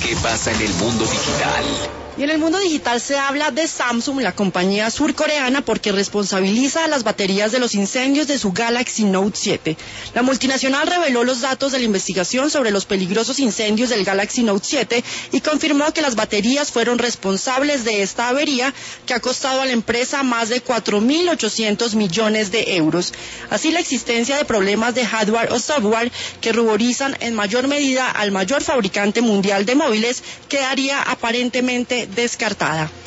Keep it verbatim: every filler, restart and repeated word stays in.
¿Qué pasa en el mundo digital? Y en el mundo digital se habla de Samsung, la compañía surcoreana, porque responsabiliza a las baterías de los incendios de su Galaxy Note siete. La multinacional reveló los datos de la investigación sobre los peligrosos incendios del Galaxy Note siete y confirmó que las baterías fueron responsables de esta avería que ha costado a la empresa más de cuatro mil ochocientos millones de euros. Así, la existencia de problemas de hardware o software que ruborizan en mayor medida al mayor fabricante mundial de móviles quedaría aparentemente descartada.